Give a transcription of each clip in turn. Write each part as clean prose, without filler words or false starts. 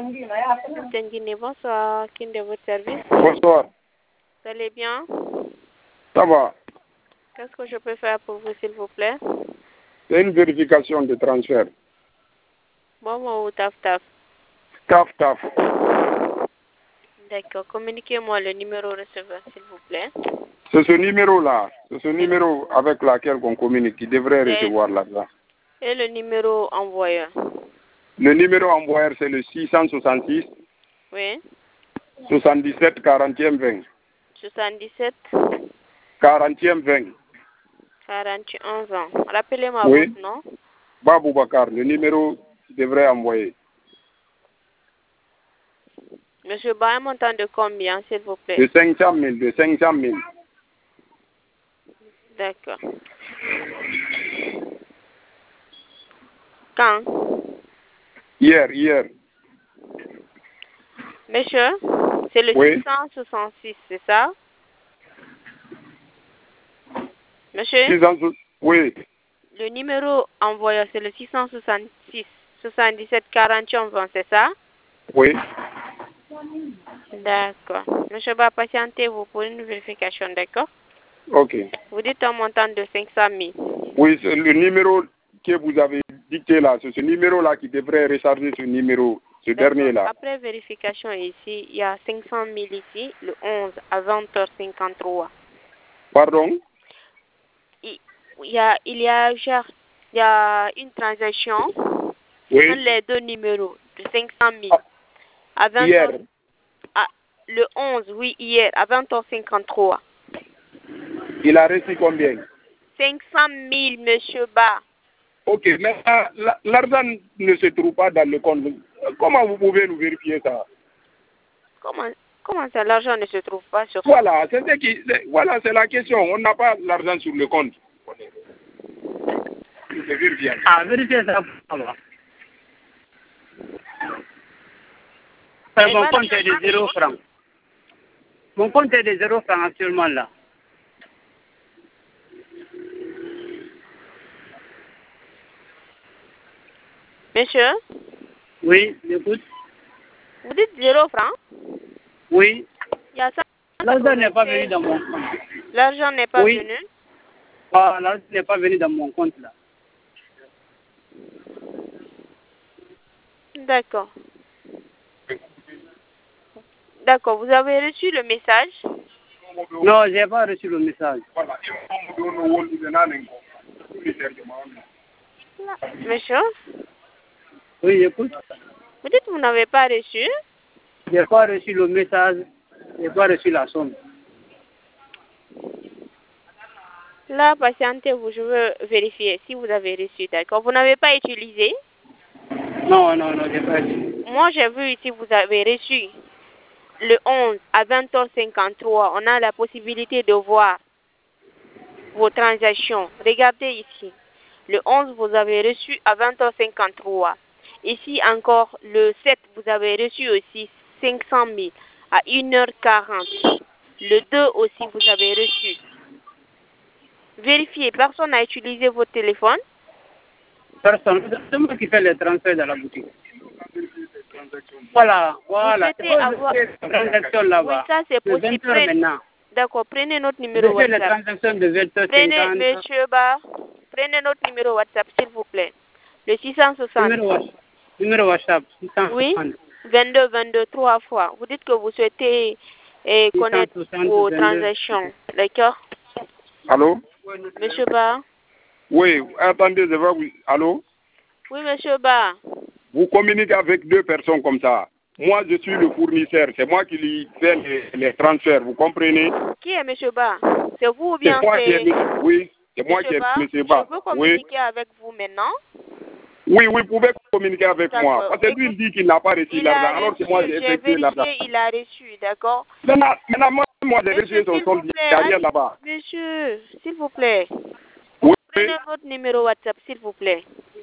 Guinée, bonsoir. Qui est de votre service? Bonsoir. Vous allez bien? Ça va. Qu'est-ce que je peux faire pour vous, s'il vous plaît? C'est une vérification de transfert. Bon, ou taf taf. Taf, taf. D'accord. Communiquez-moi le numéro receveur, s'il vous plaît. C'est ce numéro-là. C'est ce numéro avec lequel on communique qui devrait recevoir l'argent. Et le numéro envoyeur? Le numéro envoyeur, c'est le 666 Oui. 77 40e 20. 77 40e 20. 41 ans. Rappelez-moi Oui. votre nom. Babou Bakar, le numéro qui devrait envoyer. Monsieur Ba, un montant de combien, s'il vous plaît? De 500 000, de 500 000. D'accord. Quand? Hier. Monsieur, c'est le Oui. 666, c'est ça? Monsieur? 600, oui. Le numéro envoyé, c'est le 666 77 41 20, c'est ça? Oui. D'accord. Monsieur Ba, patientez-vous pour une vérification, d'accord? Ok. Vous dites un montant de 500 000. Oui, c'est le numéro que vous avez dicté là. C'est ce numéro-là qui devrait recharger ce numéro, ce dernier-là. Après vérification ici, il y a 500 000 ici, le 11 à 20h53. Pardon? Il y a une transaction Oui. entre les deux numéros de 500 000. À 20 Hier. Le 11, oui, hier, à 20h53. Il a reçu combien? 500 000, monsieur Ba. Ok, mais l'argent ne se trouve pas dans le compte. Comment vous pouvez nous vérifier ça? Comment ça, l'argent ne se trouve pas sur ça? Voilà, c'est la question. On n'a pas l'argent sur le compte. Vérifiez ça. Mon compte est de 0 francs. Mon compte est de 0 francs actuellement là. Monsieur? Oui, j'écoute. Vous dites 0 francs? Oui. Il y a ça. L'argent n'est pas venu dans mon compte. L'argent n'est pas venu? L'argent n'est pas venu dans mon compte là. D'accord. D'accord, vous avez reçu le message? Non, je n'ai pas reçu le message. Monsieur? Oui, j'écoute. Vous dites que vous n'avez pas reçu? Je n'ai pas reçu le message. Je n'ai pas reçu la somme. Là, patientez-vous, je veux vérifier si vous avez reçu, d'accord? Vous n'avez pas utilisé? Non, je n'ai pas reçu. Moi, j'ai vu ici, vous avez reçu le 11 à 20h53. On a la possibilité de voir vos transactions. Regardez ici. Le 11, vous avez reçu à 20h53. Ici encore, le 7, vous avez reçu aussi 500 000 à 1h40. Le 2 aussi, vous avez reçu. Vérifiez, personne n'a utilisé votre téléphone? Personne. C'est moi qui fais les transferts dans la boutique. Voilà. Vous souhaitez avoir... transaction là-bas. Oui, ça c'est possible. Maintenant. D'accord, prenez notre numéro WhatsApp. Les transactions de 20h50. Monsieur Ba, prenez notre numéro WhatsApp, s'il vous plaît. Le 660. Numéro WhatsApp. 660. Oui, 22, 22, 3 fois. Vous dites que vous souhaitez connaître vos transactions. D'accord? Allô? Monsieur Ba? Oui, attendez, je vais vous... Allô? Oui, monsieur Ba. Vous communiquez avec deux personnes comme ça. Moi, je suis le fournisseur. C'est moi qui lui fais les transferts. Vous comprenez? Qui est monsieur Ba? C'est vous ou bien c'est... Oui, c'est moi qui est monsieur Ba. Je peux communiquer avec vous maintenant? Oui, vous pouvez communiquer avec moi. Parce que lui, il dit qu'il n'a pas reçu l'argent. Alors que moi, j'ai effectué l'argent. Il a reçu, d'accord? Maintenant, moi, j'ai reçu son solde. Il n'y a rien là-bas. Monsieur, s'il vous plaît. Oui. Prenez votre numéro WhatsApp, s'il vous plaît.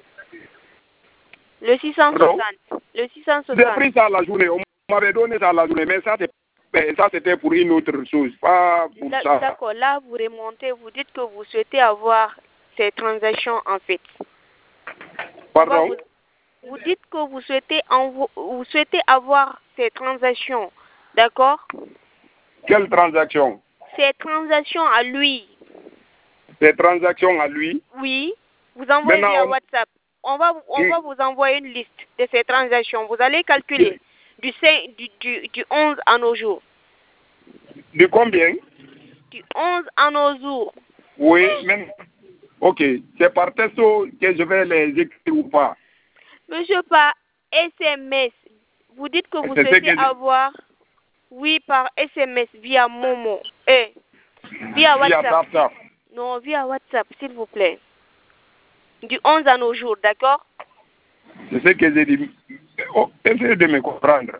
Le 660. Le 660. J'ai pris ça la journée. On m'avait donné ça la journée. Mais ça, c'était pour une autre chose. Pas pour ça. D'accord. Là, vous remontez. Vous dites que vous souhaitez avoir ces transactions en fait. Pardon? Vous dites que vous souhaitez avoir ces transactions, d'accord? Quelle transaction? Ces transactions à lui. Ces transactions à lui? Oui. Vous envoyez via WhatsApp. On va vous envoyer une liste de ces transactions. Vous allez calculer du 11 à nos jours. De combien? Du 11 à nos jours. Oui, même. Ok, c'est par texto que je vais les écrire ou pas? Monsieur, par SMS. Vous dites que vous souhaitez avoir, oui, par SMS, via Momo. Via WhatsApp. Via tap. Non, via WhatsApp, s'il vous plaît. Du 11 à nos jours, d'accord? C'est ce que j'ai dit. Oh, essayez de me comprendre.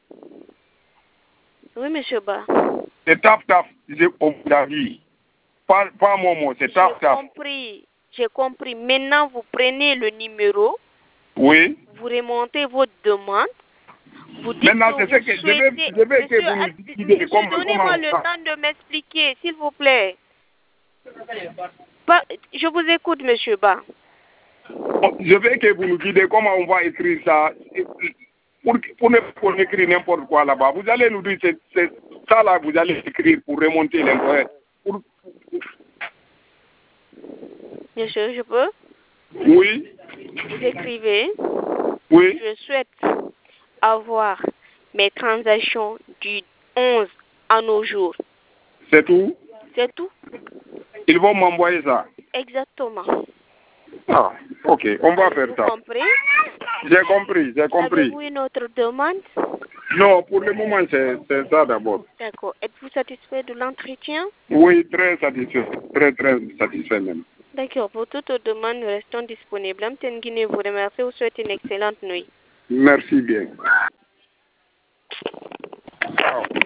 Oui, monsieur Ba. C'est tap, on vous a dit. Pas Momo, c'est tap. J'ai compris. Maintenant, vous prenez le numéro. Oui. Vous remontez votre demande. Vous dites maintenant, que c'est ce que je vais que vous nous disiez comment. Donnez-moi le temps de m'expliquer, s'il vous plaît. Je vous écoute, monsieur Ba. Je veux que vous nous disiez comment on va écrire ça. Pour ne pas écrire n'importe quoi là-bas. Vous allez nous dire, c'est ça là, vous allez écrire pour remonter l'impôt. Monsieur, je peux? Oui. Vous écrivez. Oui. Je souhaite avoir mes transactions du 11 à nos jours. C'est tout? C'est tout. Ils vont m'envoyer ça? Exactement. Ah, ok, on va faire ça. Compris? J'ai compris. Avez-vous une autre demande? Non, pour le moment, c'est ça d'abord. D'accord. Êtes-vous satisfait de l'entretien? Oui, très satisfait. Très satisfait même. D'accord. Pour toute demande, nous restons disponibles. Amtengine vous remercie. Vous souhaite une excellente nuit. Merci bien. Oh.